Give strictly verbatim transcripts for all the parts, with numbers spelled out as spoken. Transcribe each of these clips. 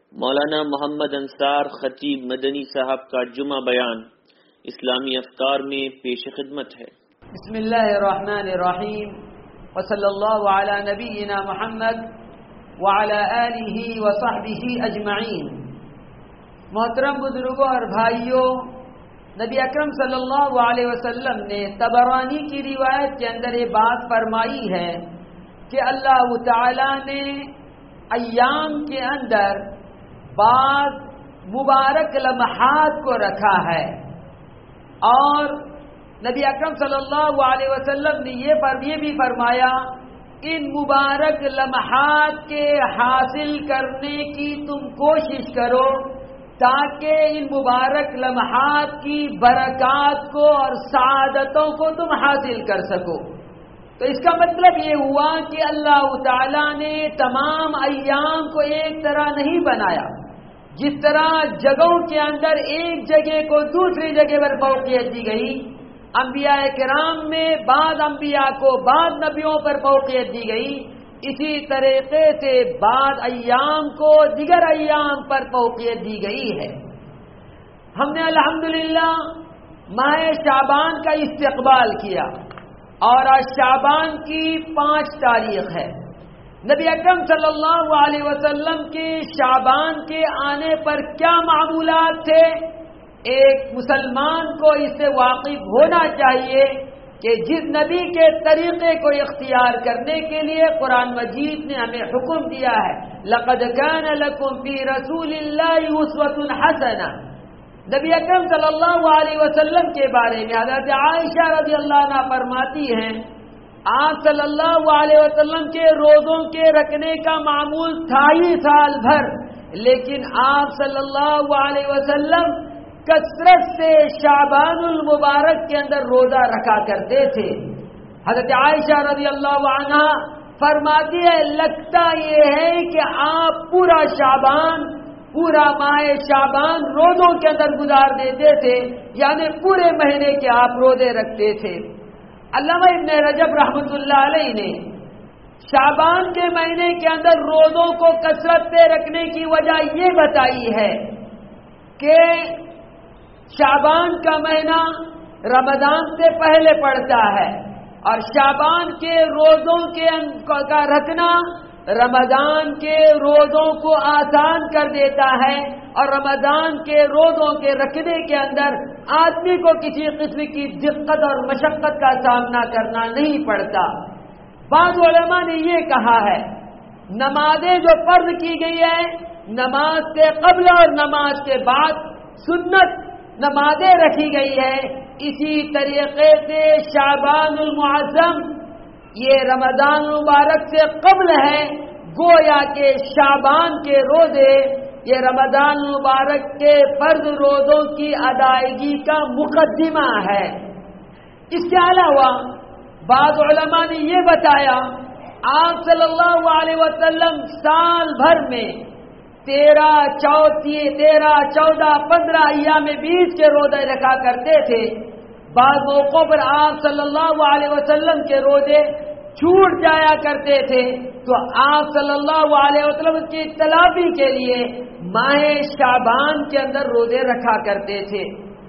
مولانا محمد انصار خطیب مدنی صاحب کا جمعہ بیان اسلامی افکار میں پیش خدمت ہے۔ بسم اللہ الرحمن الرحیم وصلی اللہ علی نبینا محمد وعلی آلہ وصحبہ اجمعین۔ محترم بزرگوں اور بھائیوں، نبی اکرم صلی اللہ علیہ وسلم نے طبرانی کی روایت کے اندر یہ بات فرمائی ہے کہ اللہ تعالی نے ایام کے اندر بعض مبارک لمحات کو رکھا ہے، اور نبی اکرم صلی اللہ علیہ وسلم نے یہ پر یہ بھی فرمایا ان مبارک لمحات کے حاصل کرنے کی تم کوشش کرو تاکہ ان مبارک لمحات کی برکات کو اور سعادتوں کو تم حاصل کر سکو۔ تو اس کا مطلب یہ ہوا کہ اللہ تعالیٰ نے تمام ایام کو ایک طرح نہیں بنایا، جس طرح جگہوں کے اندر ایک جگہ کو دوسری جگہ پر فوقیت دی گئی۔ انبیاء کرام میں بعض انبیاء کو بعض نبیوں پر فوقیت دی گئی، اسی طریقے سے بعض ایام کو دیگر ایام پر فوقیت دی گئی ہے۔ ہم نے الحمدللہ ماہ شعبان کا استقبال کیا، اور آج شعبان کی پانچ تاریخ ہے۔ نبی اکرم صلی اللہ علیہ وسلم کے شعبان کے آنے پر کیا معمولات تھے؟ ایک مسلمان کو اس سے واقف ہونا چاہیے کہ جس نبی کے طریقے کو اختیار کرنے کے لیے قرآن مجید نے ہمیں حکم دیا ہے، لَقَدْ كَانَ لَكُمْ فِي رَسُولِ اللَّهِ أُسْوَةٌ حَسَنَةٌ۔ نبی اکرم صلی اللہ علیہ وسلم کے بارے میں حضرت عائشہ رضی اللہ عنہا فرماتی ہیں، آپ صلی اللہ علیہ وسلم کے روزوں کے رکھنے کا معمول تھا ہی سال بھر، لیکن آپ صلی اللہ علیہ وسلم کثرت سے شعبان المبارک کے اندر روزہ رکھا کرتے تھے۔ حضرت عائشہ رضی اللہ عنہا فرماتی ہے، لگتا یہ ہے کہ آپ پورا شعبان پورا ماہ شعبان روزوں کے اندر گزار دیتے تھے، یعنی پورے مہینے کے آپ روزے رکھتے تھے۔ علامہ ابن رجب رحمۃ اللہ علیہ نے شعبان کے مہینے کے اندر روزوں کو کثرت سے رکھنے کی وجہ یہ بتائی ہے کہ شعبان کا مہینہ رمضان سے پہلے پڑتا ہے، اور شعبان کے روزوں کے کا رکھنا رمضان کے روزوں کو آسان کر دیتا ہے، اور رمضان کے روزوں کے رکھنے کے اندر آدمی کو کسی قسم کی دقت اور مشقت کا سامنا کرنا نہیں پڑتا۔ بعض علماء نے یہ کہا ہے، نمازیں جو فرض کی گئی ہے، نماز سے قبل اور نماز کے بعد سنت نمازیں رکھی گئی ہے، اسی طریقے سے شعبان المعظم یہ رمضان مبارک سے قبل ہے، گویا کہ شعبان کے روزے یہ رمضان مبارک کے فرض روزوں کی ادائیگی کا مقدمہ ہے۔ اس کے علاوہ بعض علماء نے یہ بتایا، آپ صلی اللہ علیہ وسلم سال بھر میں تیرہ چوتی تیرہ چودہ پندرہ ایام بیس کے روزے رکھا کرتے تھے۔ بعض موقعوں پر آپ صلی اللہ علیہ وسلم کے روزے چھوٹ جایا کرتے تھے، تو آپ صلی اللہ علیہ وسلم کی تلافی کے لیے ماہ شعبان کے اندر روزے رکھا کرتے تھے۔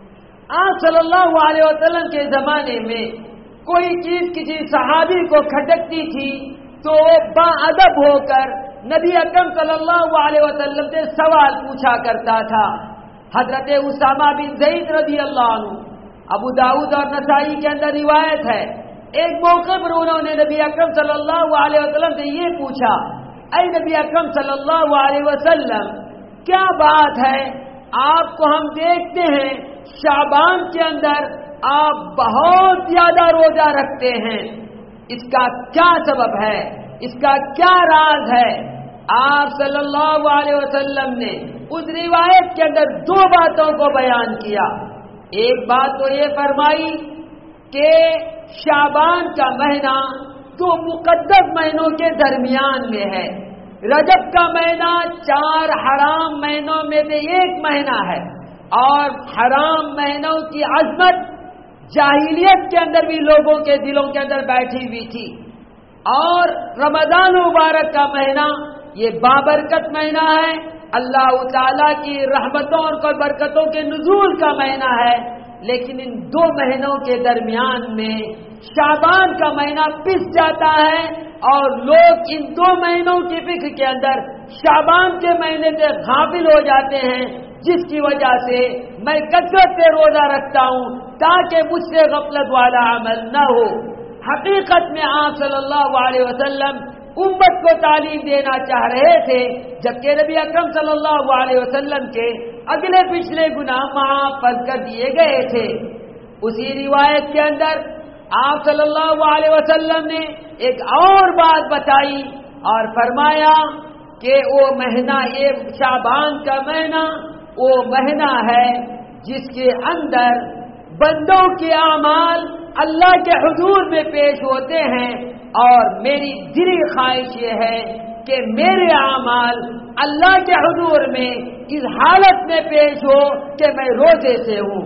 آپ صلی اللہ علیہ وسلم کے زمانے میں کوئی چیز کسی صحابی کو کھٹکتی تھی تو وہ باادب ہو کر نبی اکرم صلی اللہ علیہ وسلم سے سوال پوچھا کرتا تھا۔ حضرت اسامہ بن زید رضی اللہ عنہ، ابو داؤد اور نسائی کے اندر روایت ہے، ایک موقع پر انہوں نے نبی اکرم صلی اللہ علیہ وسلم سے یہ پوچھا، اے نبی اکرم صلی اللہ علیہ وسلم، کیا بات ہے آپ کو ہم دیکھتے ہیں شعبان کے اندر آپ بہت زیادہ روزہ رکھتے ہیں، اس کا کیا سبب ہے، اس کا کیا راز ہے؟ آپ صلی اللہ علیہ وسلم نے اس روایت کے اندر دو باتوں کو بیان کیا۔ ایک بات تو یہ فرمائی کہ شعبان کا مہینہ دو مقدس مہینوں کے درمیان میں ہے۔ رجب کا مہینہ چار حرام مہینوں میں سے ایک مہینہ ہے، اور حرام مہینوں کی عظمت جاہلیت کے اندر بھی لوگوں کے دلوں کے اندر بیٹھی ہوئی تھی، اور رمضان مبارک کا مہینہ یہ بابرکت مہینہ ہے، اللہ تعالیٰ کی رحمتوں اور برکتوں کے نزول کا مہینہ ہے، لیکن ان دو مہینوں کے درمیان میں شعبان کا مہینہ پس جاتا ہے اور لوگ ان دو مہینوں کی فکر کے اندر شعبان کے مہینے سے غافل ہو جاتے ہیں، جس کی وجہ سے میں کثرت سے روزہ رکھتا ہوں تاکہ مجھ سے غفلت والا عمل نہ ہو۔ حقیقت میں آپ صلی اللہ علیہ وسلم امت کو تعلیم دینا چاہ رہے تھے، جبکہ نبی اکرم صلی اللہ علیہ وسلم کے اگلے پچھلے گناہ معاف کر دیے گئے تھے۔ اسی روایت کے اندر آپ صلی اللہ علیہ وسلم نے ایک اور بات بتائی اور فرمایا کہ وہ مہینہ، یہ شعبان کا مہینہ وہ مہینہ ہے جس کے اندر بندوں کے اعمال اللہ کے حضور میں پیش ہوتے ہیں، اور میری دلی خواہش یہ ہے کہ میرے اعمال اللہ کے حضور میں اس حالت میں پیش ہو کہ میں روزے سے ہوں۔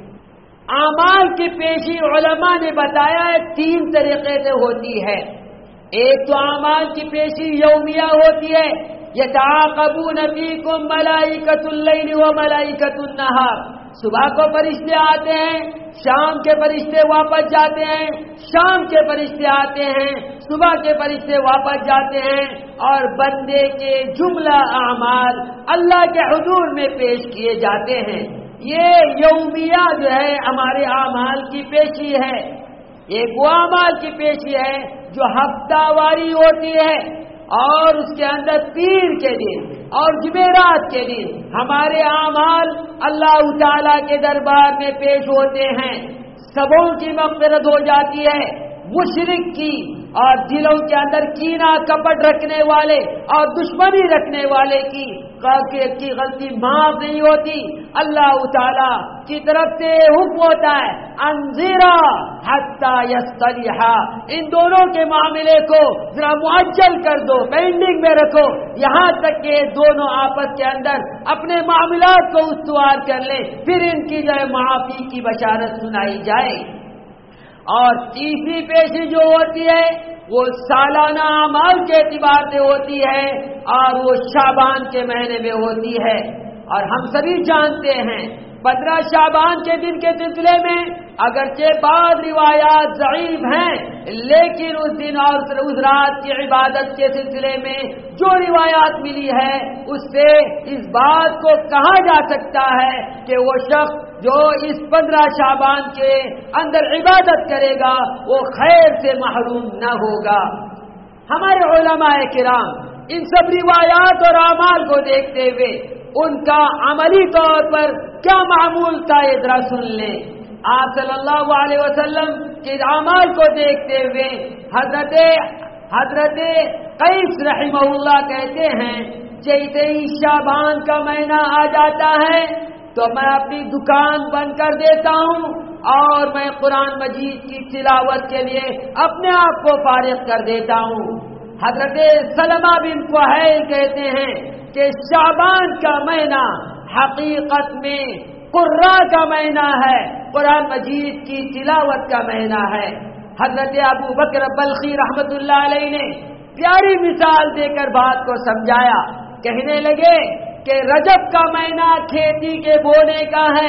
اعمال کی پیشی علماء نے بتایا ہے تین طریقے سے ہوتی ہے۔ ایک تو اعمال کی پیشی یومیہ ہوتی ہے، یتعاقبون فیکم ملائکۃ اللیل و ملائکۃ النہار، صبح کو فرشتے آتے ہیں، شام کے فرشتے واپس جاتے ہیں، شام کے فرشتے آتے ہیں، صبح کے فرشتے واپس جاتے ہیں، اور بندے کے جملہ اعمال اللہ کے حضور میں پیش کیے جاتے ہیں۔ یہ یومیہ جو ہے ہمارے اعمال کی پیشی ہے۔ ایک وہ اعمال کی پیشی ہے جو ہفتہ واری ہوتی ہے، اور اس کے اندر پیر کے دن اور جمعرات کے دن ہمارے اعمال اللہ تعالیٰ کے دربار میں پیش ہوتے ہیں، سبوں کی مغفرت ہو جاتی ہے، مشرک کی اور دلوں کے اندر کینہ کپٹ رکھنے والے اور دشمنی رکھنے والے کی کی غلطی معاف نہیں ہوتی۔ اللہ تعالیٰ کی طرف سے حکم ہوتا ہے انذرا حتی یصطلحا، ان دونوں کے معاملے کو ذرا معجل کر دو، پینڈنگ میں رکھو، یہاں تک کہ دونوں آپس کے اندر اپنے معاملات کو استوار کر لیں، پھر ان کی جو ہے معافی کی بشارت سنائی جائے۔ اور تیسری پیشی جو ہوتی ہے وہ سالانہ اعمال کے اعتبار سے ہوتی ہے، اور وہ شعبان کے مہینے میں ہوتی ہے۔ اور ہم سبھی جانتے ہیں پندرہ شعبان کے دن کے سلسلے میں اگرچہ بعض روایات ضعیف ہیں، لیکن اس دن اور اس رات کی عبادت کے سلسلے میں جو روایات ملی ہے اس سے اس بات کو کہا جا سکتا ہے کہ وہ شخص جو اس پندرہ شعبان کے اندر عبادت کرے گا وہ خیر سے محروم نہ ہوگا۔ ہمارے علماء کرام ان سب روایات اور اعمال کو دیکھتے ہوئے ان کا عملی طور پر کیا معمول تھا یہ ذرا سن لیں۔ آپ صلی اللہ علیہ وسلم کے اعمال کو دیکھتے ہوئے حضرت حضرت قیس رحمہ اللہ کہتے ہیں جیسے ہی شعبان کا مہینہ آ جاتا ہے تو میں اپنی دکان بند کر دیتا ہوں اور میں قرآن مجید کی تلاوت کے لیے اپنے آپ کو فارغ کر دیتا ہوں۔ حضرت سلمہ بن فہیل کہتے ہیں کہ شعبان کا مہینہ حقیقت میں قرآ کا مہینہ ہے، قرآن مجید کی تلاوت کا مہینہ ہے۔ حضرت ابو بکر بلخی رحمت اللہ علیہ نے پیاری مثال دے کر بات کو سمجھایا، کہنے لگے کہ رجب کا مہینہ کھیتی کے بونے کا ہے،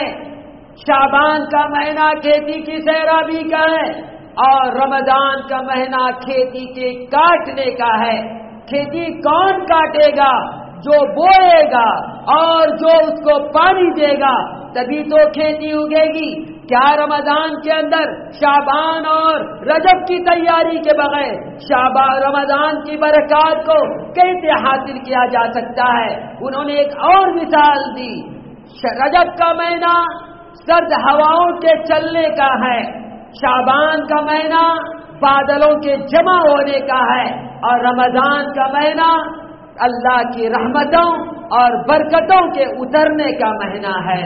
شعبان کا مہینہ کھیتی کی سیرابی کا ہے، اور رمضان کا مہینہ کھیتی کے کاٹنے کا ہے۔ کھیتی کون کاٹے گا؟ جو بوئے گا اور جو اس کو پانی دے گا، تبھی تو کھیتی اگے گی۔ کیا رمضان کے اندر شعبان اور رجب کی تیاری کے بغیر شعبان رمضان کی برکات کو کیسے حاصل کیا جا سکتا ہے؟ انہوں نے ایک اور مثال دی، رجب کا مہینہ سرد ہواؤں کے چلنے کا ہے، شعبان کا مہینہ بادلوں کے جمع ہونے کا ہے، اور رمضان کا مہینہ اللہ کی رحمتوں اور برکتوں کے اترنے کا مہینہ ہے۔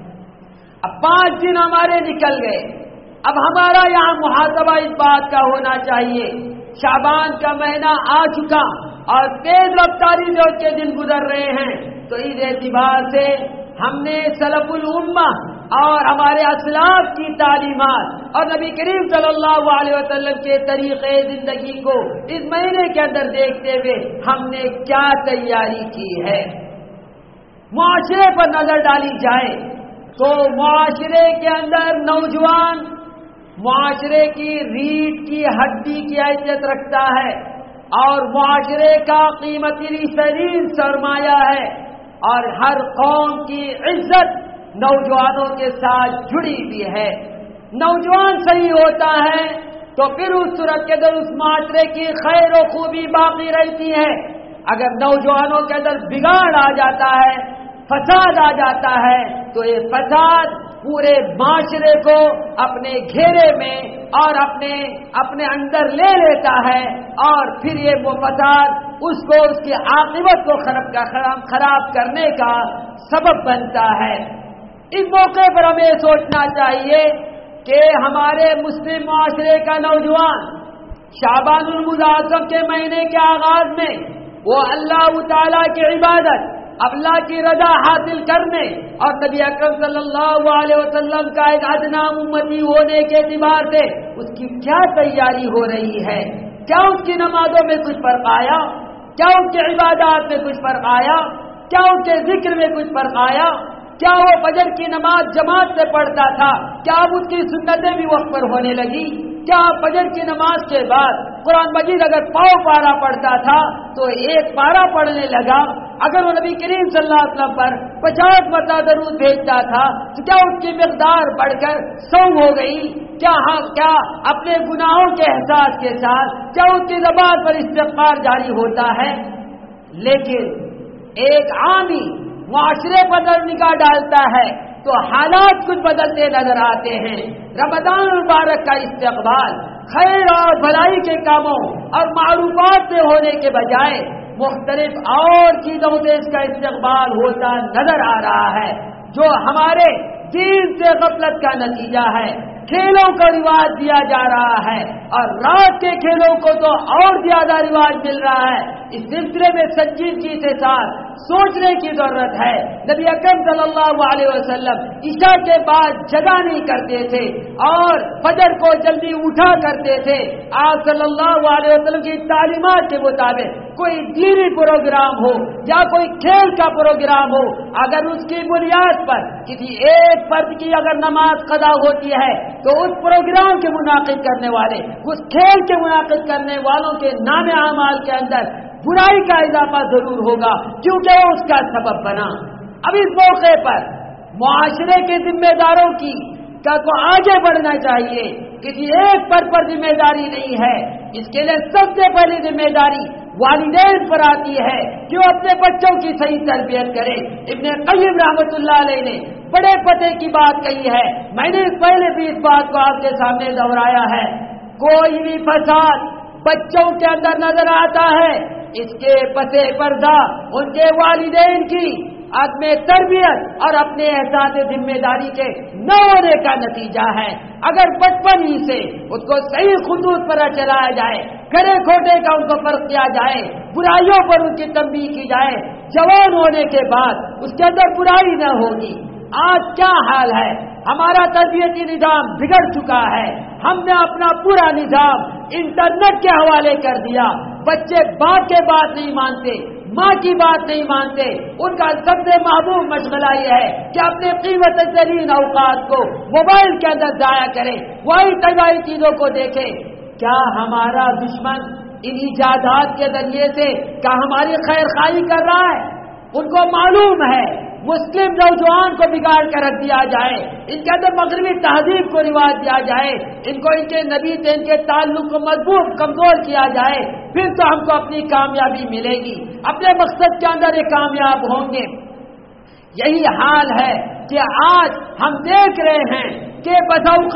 اب پانچ دن ہمارے نکل گئے، اب ہمارا یہاں محاسبہ اس بات کا ہونا چاہیے شعبان کا مہینہ آ چکا اور تیز رفتاری سے اس کے دن گزر رہے ہیں، تو اس اعتبار سے ہم نے سلف الامہ اور ہمارے اسلاف کی تعلیمات اور نبی کریم صلی اللہ علیہ وسلم کے طریقے زندگی کو اس مہینے کے اندر دیکھتے ہوئے ہم نے کیا تیاری کی ہے. معاشرے پر نظر ڈالی جائے تو معاشرے کے اندر نوجوان معاشرے کی ریڑھ کی ہڈی کی حیثیت رکھتا ہے اور معاشرے کا قیمتی ترین سرمایہ ہے، اور ہر قوم کی عزت نوجوانوں کے ساتھ جڑی ہوئی ہے. نوجوان صحیح ہوتا ہے تو پھر اس صورت کے اندر اس معاشرے کی خیر و خوبی باقی رہتی ہے. اگر نوجوانوں کے اندر بگاڑ آ جاتا ہے، فساد آ جاتا ہے، تو یہ فساد پورے معاشرے کو اپنے گھیرے میں اور اپنے اپنے اندر لے لیتا ہے، اور پھر یہ وہ فساد اس کو اس کی عاقبت کو خراب خراب کرنے کا سبب بنتا ہے. اس موقع پر ہمیں سوچنا چاہیے کہ ہمارے مسلم معاشرے کا نوجوان شعبان المعظم کے مہینے کے آغاز میں وہ اللہ تعالیٰ کی عبادت، اللہ کی رضا حاصل کرنے اور نبی اکرم صلی اللہ علیہ وسلم کا ایک ادنا امتی ہونے کے اعتبار سے اس کی کیا تیاری ہو رہی ہے. کیا اس کی نمازوں میں کچھ فرق آیا؟ کیا اس کی عبادات میں کچھ فرق آیا؟ کیا اس کے ذکر میں کچھ فرق آیا؟ کیا وہ فجر کی نماز جماعت سے پڑھتا تھا؟ کیا اب اس کی سنتیں بھی وقت پر ہونے لگی؟ کیا فجر کی نماز کے بعد قرآن مجید اگر پاؤ پارا پڑھتا تھا تو ایک پارا پڑھنے لگا؟ اگر وہ نبی کریم صلی اللہ علیہ وسلم پر پچاس مرتبہ درود بھیجتا تھا تو کیا اس کی مقدار بڑھ کر سو ہو گئی؟ کیا ہاں کیا اپنے گناہوں کے احساس کے ساتھ کیا اس کی زبان پر استغفار جاری ہوتا ہے؟ لیکن ایک عامی معاشرے پر نگاہ ڈالتا ہے تو حالات کچھ بدلتے نظر آتے ہیں. رمضان المبارک کا استقبال خیر اور بھلائی کے کاموں اور معروفات سے ہونے کے بجائے مختلف اور چیزوں سے اس کا استقبال ہوتا نظر آ رہا ہے، جو ہمارے دین سے غفلت کا نتیجہ ہے. کھیلوں کا رواج دیا جا رہا ہے اور رات کے کھیلوں کو تو اور زیادہ رواج مل رہا ہے. اس سلسلے میں سنجیدگی کے ساتھ سوچنے کی ضرورت ہے. نبی اکرم صلی اللہ علیہ وسلم عشاء کے بعد جگہ نہیں کرتے تھے اور فجر کو جلدی اٹھا کرتے تھے. آپ صلی اللہ علیہ وسلم کی تعلیمات کے مطابق کوئی دینی پروگرام ہو یا کوئی کھیل کا پروگرام ہو، اگر اس کی بنیاد پر کسی ایک فرد کی اگر نماز قضا ہوتی ہے تو اس پروگرام کے منعقد کرنے والے، اس کھیل کے منعقد کرنے والوں کے نام اعمال کے اندر برائی کا اضافہ ضرور ہوگا، کیونکہ وہ اس کا سبب بنا. اب اس موقع پر معاشرے کے ذمہ داروں کی کا کو آگے بڑھنا چاہیے. کسی ایک پر پر ذمہ داری نہیں ہے. اس کے لیے سب سے پہلی ذمہ داری والدین پر آتی ہے کہ وہ اپنے بچوں کی صحیح تربیت کرے. ابن قیم رحمۃ اللہ علیہ نے بڑے پتے کی بات کہی ہے. میں نے پہلے بھی اس بات کو آپ کے سامنے دہرایا ہے. کوئی بھی فساد بچوں کے اندر نظر آتا ہے، اس کے پتے پردہ ان کے والدین کی عدم تربیت اور اپنے احساس ذمہ داری کے نہ ہونے کا نتیجہ ہے. اگر بچپن ہی سے اس کو صحیح خطوط پر چلایا جائے، کھڑے کھوٹے کا ان کو فرق کیا جائے، برائیوں پر ان کی تنبیہ کی جائے، جوان ہونے کے بعد اس کے اندر برائی نہ ہوگی. آج کیا حال ہے، ہمارا تربیتی نظام بگڑ چکا ہے. ہم نے اپنا پورا نظام انٹرنیٹ کے حوالے کر دیا. بچے باپ کے بات نہیں مانتے، ماں کی بات نہیں مانتے. ان کا سب سے محبوب مشغلہ یہ ہے کہ اپنے قیمت ترین اوقات کو موبائل کے اندر ضائع کریں، وہی طبعی چیزوں کو دیکھیں. کیا ہمارا دشمن ان ایجادات کے ذریعے سے کیا ہماری خیر خواہی کر رہا ہے؟ ان کو معلوم ہے مسلم نوجوان کو بگاڑ کر رکھ دیا جائے، ان کے اندر مغربی تہذیب کو رواج دیا جائے، ان کو ان کے نبی سے ان کے تعلق کو مضبوط کمزور کیا جائے، پھر تو ہم کو اپنی کامیابی ملے گی، اپنے مقصد کے اندر یہ کامیاب ہوں گے. یہی حال ہے کہ آج ہم دیکھ رہے ہیں کہ بس اوقات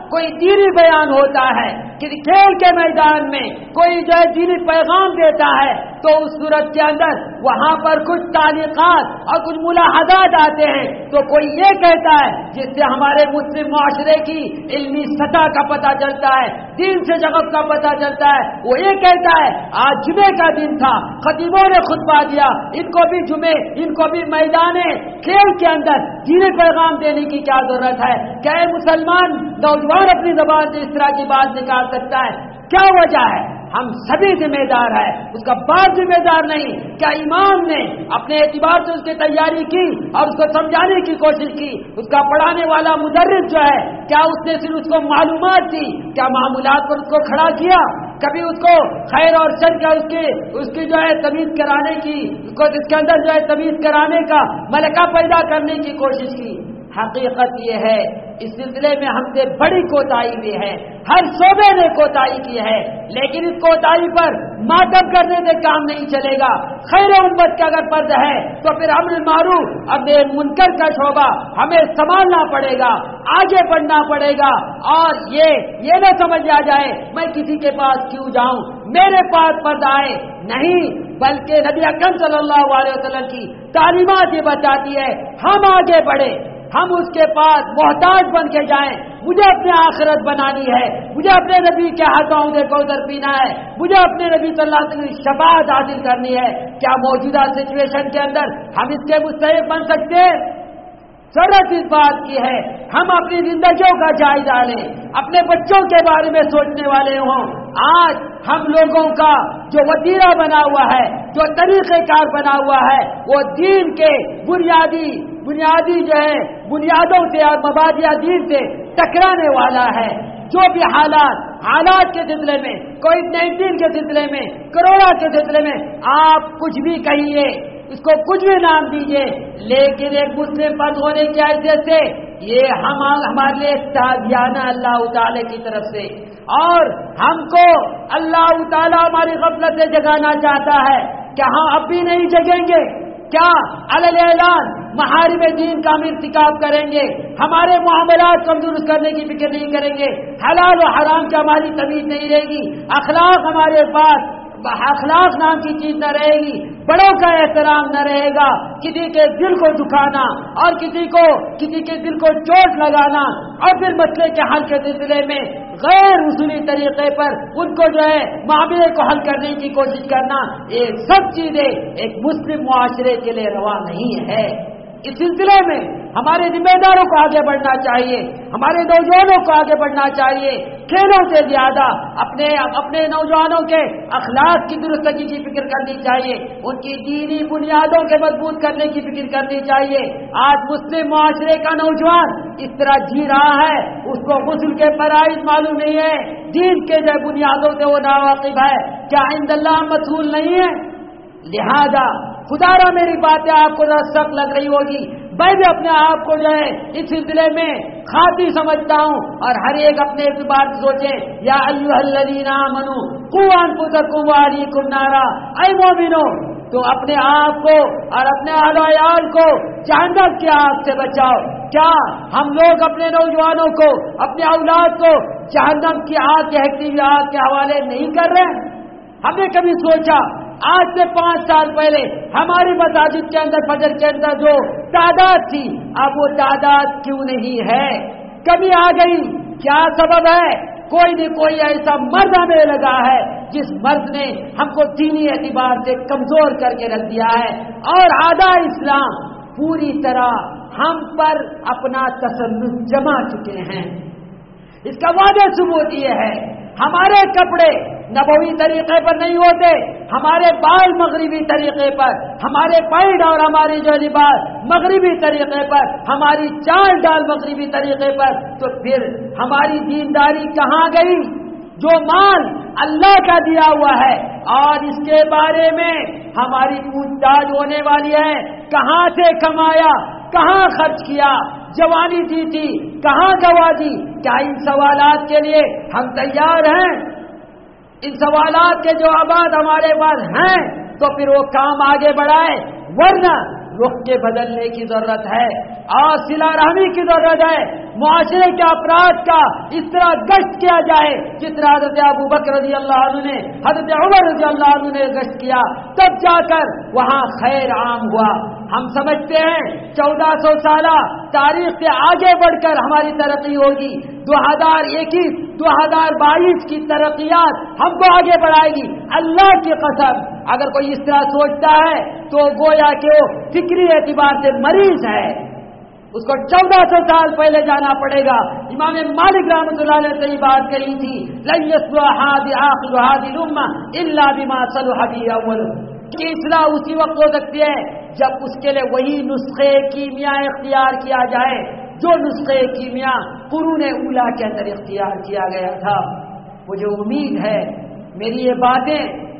کوئی دینی بیان ہوتا ہے کہ کھیل کے میدان میں کوئی جو ہے دینی پیغام دیتا ہے تو اس صورت کے اندر وہاں پر کچھ تعلیقات اور کچھ ملاحظات آتے ہیں تو کوئی یہ کہتا ہے جس سے ہمارے مسلم معاشرے کی علمی سطح کا پتہ چلتا ہے، دین سے جگت کا پتہ چلتا ہے، وہ یہ کہتا ہے آج جمعے کا دن تھا، خطیبوں نے خطبہ دیا، ان کو بھی جمعے ان کو بھی میدان کھیل کے اندر دینی پیغام دینے کی کیا ضرورت ہے؟ کیا مسلمان نوجوان اپنی زبان سے اس طرح کی بات نکال سکتا ہے؟ کیا وجہ ہے؟ ہم سبھی ذمہ دار ہیں، اس کا باپ ذمہ دار نہیں۔ کیا امام نے اپنے اعتبار سے اس کی تیاری کی اور اس کو سمجھانے کی کوشش کی؟ اس کا پڑھانے والا مدرس جو ہے کیا اس نے صرف اس کو معلومات دی؟ کیا معمولات پر اس کو کھڑا کیا؟ کبھی اس کو خیر اور شر کا اس کی اس کی جو ہے تمیز کرانے کی اس کو اس کے اندر جو ہے تمیز کرانے کا ملکہ پیدا کرنے کی کوشش کی؟ حقیقت یہ ہے اس سلسلے میں ہم سے بڑی کوتاہی بھی ہے، ہر شعبے نے کوتاہی کی ہے، لیکن اس کوتاہی پر ماتم کرنے سے کام نہیں چلے گا۔ خیر امت کا اگر فرض ہے تو پھر امر معروف اب منکر کا شعبہ ہمیں سنبھالنا پڑے گا، آگے بڑھنا پڑے گا، اور یہ یہ نہ سمجھ آ جائے میں کسی کے پاس کیوں جاؤں، میرے پاس فرض آئے نہیں، بلکہ نبی اکرم صلی اللہ علیہ وسلم کی تعلیمات یہ بتاتی ہے ہم آگے بڑھے، ہم اس کے پاس محتاج بن کے جائیں۔ مجھے اپنے آخرت بنانی ہے، مجھے اپنے نبی کے ہاتھوں سے کوثر پینا ہے، مجھے اپنے نبی صلی اللہ علیہ وسلم کی شفاعت حاصل کرنی ہے۔ کیا موجودہ سچویشن کے اندر ہم اس کے مستحق بن سکتے ہیں؟ ضرورت اس بات کی ہے ہم اپنی زندگیوں کا جائزہ لیں، اپنے بچوں کے بارے میں سوچنے والے ہوں۔ آج ہم لوگوں کا جو وتیرہ بنا ہوا ہے، جو طریقہ کار بنا ہوا ہے، وہ دین کے بنیادی بنیادی جو ہے بنیادوں سے اور مبادئ دین سے ٹکرانے والا ہے۔ جو بھی حالات حالات کے سلسلے میں، کووڈ نائنٹین کے سلسلے میں، کرونا کے سلسلے میں آپ کچھ بھی کہیے، اس کو کچھ بھی نام دیجئے، لیکن ایک مسلم فرد ہونے کی حیثیت سے یہ ہم ہمارے لیے تعزیانہ اللہ تعالی کی طرف سے، اور ہم کو اللہ تعالی ہماری غفلت سے جگانا چاہتا ہے۔ کیا ہم اب بھی نہیں جگیں گے؟ کیا علی اعلان محارم دین کا ہم ارتکاب کریں گے؟ ہمارے معاملات کو ہم درست کرنے کی فکر نہیں کریں گے؟ حلال و حرام کی ہماری تمیز نہیں رہے گی؟ اخلاق ہمارے پاس اخلاق نام کی چیز نہ رہے گی، بڑوں کا احترام نہ رہے گا، کسی کے دل کو دکھانا اور کسی کو کسی کے دل کو چوٹ لگانا، اور پھر مسئلے کے حل کے سلسلے میں غیر اصولی طریقے پر ان کو جو ہے معاملے کو حل کرنے کی کوشش کرنا، یہ سب چیزیں ایک مسلم معاشرے کے لیے روا نہیں ہے۔ اس سلسلے میں ہمارے ذمہ داروں کو آگے بڑھنا چاہیے، ہمارے نوجوانوں کو آگے بڑھنا چاہیے، کھیلوں سے زیادہ اپنے اپنے نوجوانوں کے اخلاق کی درستگی کی فکر کرنی چاہیے، ان کی دینی بنیادوں کے مضبوط کرنے کی فکر کرنی چاہیے۔ آج مسلم معاشرے کا نوجوان اس طرح جی رہا ہے، اس کو غسل کے فرائض معلوم نہیں ہے، دین کے جو بنیادوں سے وہ ناواقف ہے، کیا عند اللہ مسئول نہیں ہے؟ لہذا خدا را میری باتیں آپ کو سخت لگ رہی ہوگی، میں بھی اپنے آپ کو جو ہے اس سلسلے میں خاطی سمجھتا ہوں، اور ہر ایک اپنے اعتبار سے سوچے، یا ایھا الذین آمنوا قوا انفسکم واہلیکم نارا، اے مومنو تو اپنے آپ کو اور اپنے اہل و عیال کو جہنم کی آگ سے بچاؤ۔ کیا ہم لوگ اپنے نوجوانوں کو، اپنے اولاد کو جہنم کی آگ کے ہکتی ہوئی آگ کے حوالے نہیں کر رہے؟ ہم نے کبھی سوچا آج سے پانچ سال پہلے ہماری مساجد کے اندر فجر کے اندر جو تعداد تھی، اب وہ تعداد کیوں نہیں ہے؟ کمی آ گئی؟ کیا سبب ہے؟ کوئی نہ کوئی ایسا مرد ہمیں لگا ہے جس مرد نے ہم کو دینی اعتبار سے کمزور کر کے رکھ دیا ہے، اور آدھا اسلام پوری طرح ہم پر اپنا تسلط جما چکے ہیں۔ اس کا واضح ثبوت یہ ہے ہمارے کپڑے نبوی طریقے پر نہیں ہوتے، ہمارے بال مغربی طریقے پر، ہمارے پینٹ اور ہماری جو لباس مغربی طریقے پر، ہماری چال ڈال مغربی طریقے پر، تو پھر ہماری دینداری کہاں گئی؟ جو مال اللہ کا دیا ہوا ہے اور اس کے بارے میں ہماری پوچھ تاچھ ہونے والی ہے، کہاں سے کمایا، کہاں خرچ کیا، جوانی دی تھی کہاں گوا دی؟ کیا ان سوالات کے لیے ہم تیار ہیں؟ ان سوالات کے جوابات ہمارے پاس ہیں تو پھر وہ کام آگے بڑھائے، ورنہ رخ کے بدلنے کی ضرورت ہے اور صلہ رحمی کی ضرورت ہے. معاشرے کے افراد کا اس طرح گشت کیا جائے جس طرح حضرت ابو بکر رضی اللہ عنہ نے، حضرت عمر رضی اللہ عنہ نے گشت کیا، تب جا کر وہاں خیر عام ہوا. ہم سمجھتے ہیں چودہ سو سالہ تاریخ سے آگے بڑھ کر ہماری ترقی ہوگی. دو ہزار اکیس دو ہزار بائیس کی ترقیات ہم کو آگے بڑھائے گی. اللہ کی قسم اگر کوئی اس طرح سوچتا ہے تو گویا کہ وہ فکری اعتبار سے مریض ہے. اس کو چودہ سو سال پہلے جانا پڑے گا. امام مالک رحمۃ اللہ علیہ سے یہ بات کہی تھی، لن يصلح آخر هذه الامه الا بما صلح به اول. کہ اصلاح اسی وقت ہو سکتی ہے جب اس کے لیے وہی نسخے کیمیا اختیار کیا جائے جو نسخے کیمیا قرون اولیٰ کے اندر اختیار کیا گیا تھا. مجھے امید ہے میری یہ باتیں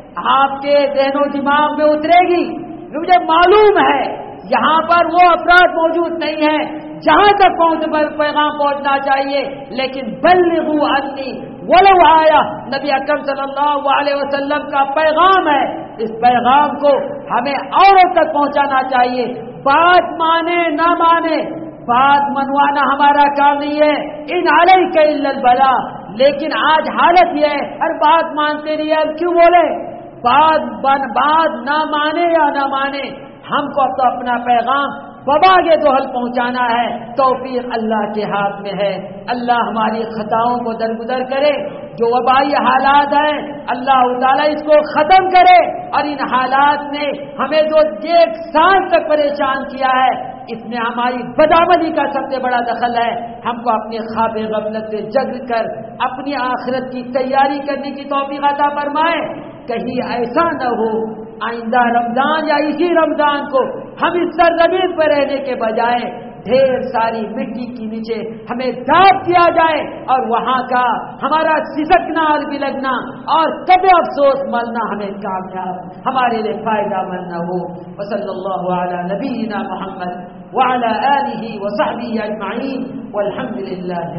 آپ کے ذہن و دماغ میں اترے گی. مجھے معلوم ہے یہاں پر وہ افراد موجود نہیں ہیں جہاں تک پہنچ پر پیغام پہنچنا چاہیے، لیکن بلغوا انی ولو آیا نبی اکرم صلی اللہ علیہ وسلم کا پیغام ہے. اس پیغام کو ہمیں اوروں تک پہنچانا چاہیے. بات مانے نہ مانے، بات منوانا ہمارا کام نہیں ہے. ان علیک الا البلاغ. لیکن آج حالت یہ ہے ہر بات مانتے نہیں. اب کیوں بولے؟ بات بات نہ مانے یا نہ مانے، ہم کو تو اپنا پیغام وبا کے دوحل پہنچانا ہے. توفیق اللہ کے ہاتھ میں ہے. اللہ ہماری خطاؤں کو درگزر کرے. جو وبائی حالات ہیں اللہ تعالیٰ اس کو ختم کرے. اور ان حالات نے ہمیں جو ایک سال تک پریشان کیا ہے اس میں ہماری بدعملی کا سب سے بڑا دخل ہے. ہم کو اپنے خواب غفلت سے جگ کر اپنی آخرت کی تیاری کرنے کی توفیق عطا فرمائے. کہیں ایسا نہ ہو آئندہ رمضان یا اسی رمضان کو ہم اس سرزمین پر رہنے کے بجائے ڈھیر ساری مٹی کے نیچے ہمیں داب دیا جائے اور وہاں کا ہمارا سسکنا اور بلگنا اور کبھی افسوس ملنا ہمیں کامیاب ہمارے لیے فائدہ مند نہ ہو. وصلی اللہ علی نبینا محمد وعلی آلہ وصحبہ اجمعین والحمد للہ.